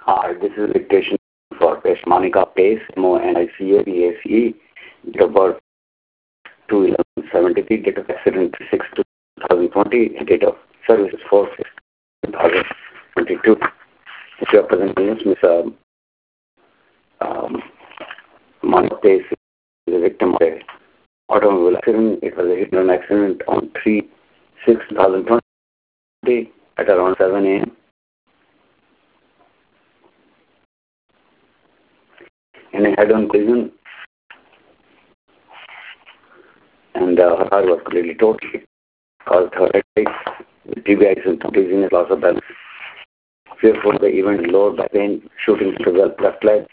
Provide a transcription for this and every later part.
Hi, this is dictation for patient Monica Pace, MONICA, date of birth 2/11/73, date of accident 6/2020, date of service is 4/6/2022. If you are present in this, Ms. Monica Pace is a victim of an automobile accident. It was a hit-and-run accident on 3/6/2020 at around 7 a.m. in a head-on collision, and her car was completely totaled, caused her headache, TBI symptoms, dizziness, loss of balance. Fearful of the event, lower back pain, shooting to the left leg.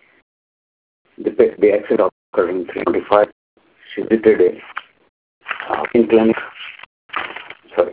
The accident occurred in 3:25. She visited a in clinic. Sorry.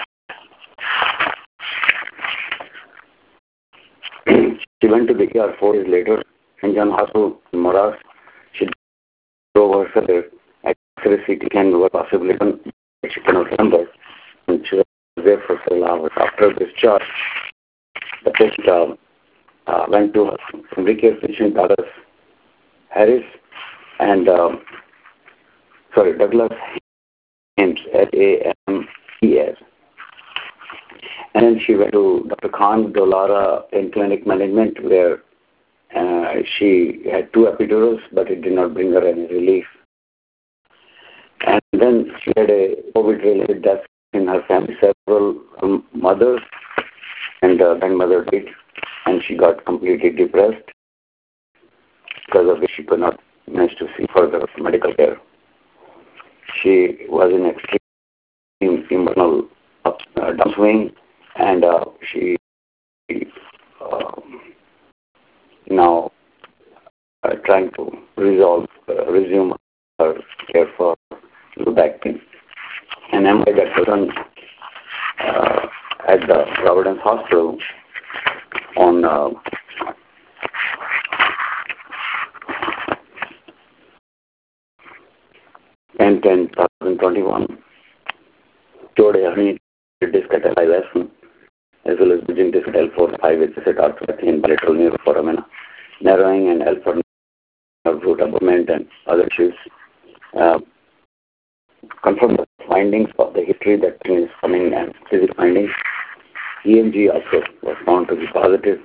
She went to the ER 4 days later. In John Hospital in Maras, she drove herself at X-ray CT scan were possibly done, but she cannot remember. And she was there for several hours. After discharge, the patient went to Family Care physician Douglas Harris and Douglas Hames, HAMES. And then she went to Dr. Khan Dolara in clinic management, where she had 2 epidurals, but it did not bring her any relief. And then she had a COVID-related death in her family. Several mothers and grandmother died, and she got completely depressed, because of which she could not manage to see further medical care. She was in extreme emotional downswing, and she now trying to resume her care for low back pain. And MRI that was done at the Providence Hospital on 10/10/2021 showed a herniated disc at L5S as well as bridging disc at L4/5 with arthropathy and bilateral neuroforamina, narrowing and L4 nerve root abutment and other issues. Confirm the findings of the history that is coming and physical findings. EMG also was found to be positive.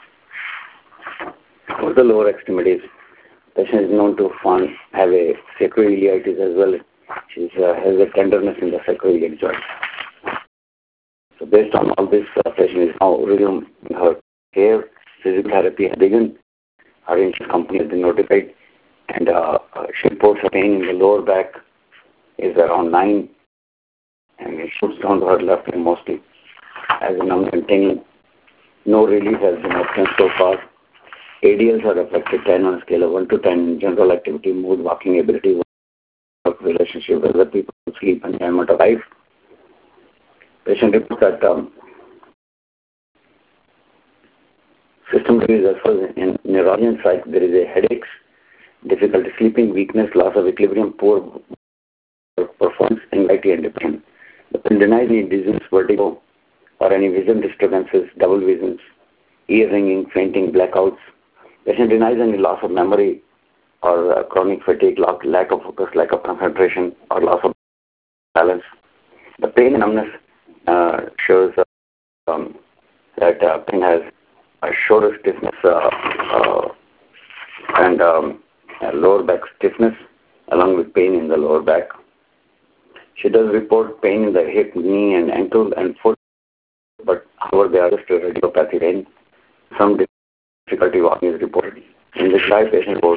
For the lower extremities, patient is known to have a sacroiliitis as well. She has a tenderness in the sacroiliac joint. So based on all this, patient is now resuming her care. Physical therapy has begun. Her insurance company has been notified, and she reports her pain in the lower back is around 9, and it shoots down to her left leg mostly as a numb and tingling. No relief has been obtained so far. ADLs are affected 10 on a scale of 1 to 10 in general activity, mood, walking ability, work, relationship with other people, sleep, and enjoyment of life. Patient reports that system disease as far as in neurology side, there is a headaches, difficulty sleeping, weakness, loss of equilibrium, poor performance, anxiety, and depression. The patient denies any dizziness, vertigo, or any vision disturbances, double visions, ear ringing, fainting, blackouts. Patient denies any loss of memory or chronic fatigue, lack of focus, lack of concentration, or loss of balance. The pain and numbness shows that pain has a shoulder stiffness and lower back stiffness, along with pain in the lower back. She does report pain in the hip, knee, and ankle and foot, but however, they are just a radiopathy pain. Some difficulty walking is reported. In the July patient report,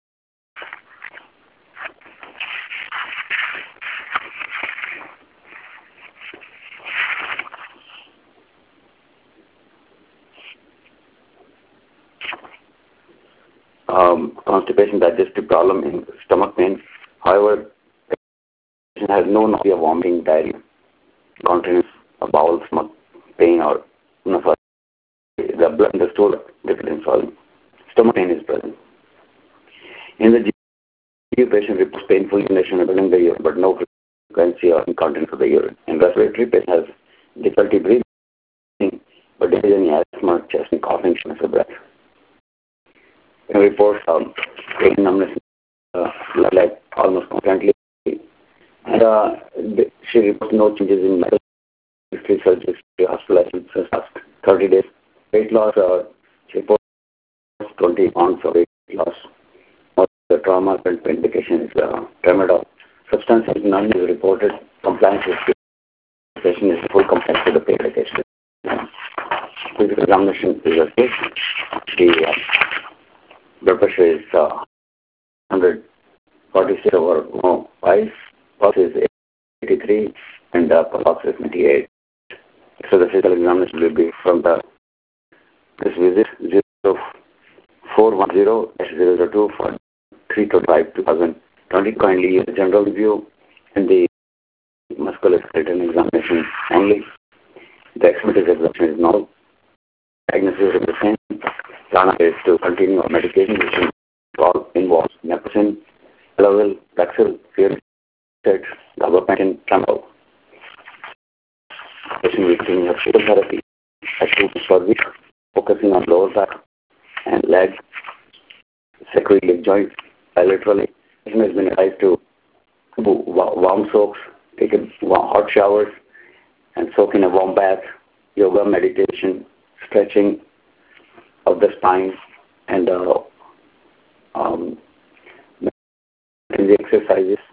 constipation, digestive problem, and stomach pain. However, patient has no nausea, vomiting, diarrhea, continence, bowel, stomach pain, or the blood in the stool difficult in swallowing. Stomach pain is present. In the GU patient reports painful urination during the urine, but no frequency or incontinence of the urine. In respiratory, patient has difficulty breathing, but there is any asthma, chest and coughing, shortness of breath. Reports pain, numbness, like almost constantly. And she reports no changes in medical history, surgery, hospitalization since last 30 days. Weight loss, she reports 20 pounds of weight loss. The trauma and medication is tramadol. Substance is none is reported. Compliance with patient is full compliance with the pain medication. Physical examination is okay. The blood pressure is 146 over 5. Pulse is 83 and pulse is 98. So the physical examination will be from this visit 0410-002 for 3-5-2020. Kindly use the general review and the musculoskeletal examination only. The extremities examination is normal. Diagnosis is the same. Plan is to continue medication which involves naproxen, Elavil, Paxil, Furosemide, gabapentin, tramadol. Patient will continue physiotherapy at 2 per week, focusing on lower back and leg, sacroiliac joint bilaterally. Patient has been advised to do warm soaks, take hot showers, and soak in a warm bath, yoga, meditation, stretching of the spine, and the exercises.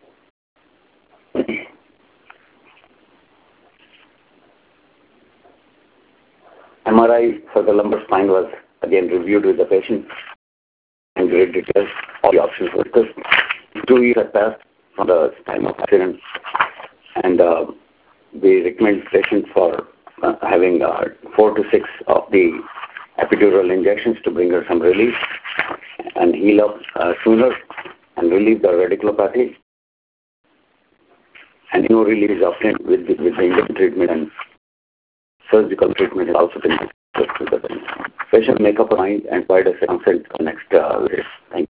MRI for the lumbar spine was again reviewed with the patient in great detail. All the options were discussed. 2 years had passed from the time of accident, and we recommend patients for having 4 to 6 of the epidural injections to bring her some relief and heal up sooner and relieve the radiculopathy. And no relief is obtained with the injection treatment, and surgical treatment is also been discussed with the patient. Patient make up her mind and provide us a consent for next visit. Thank you.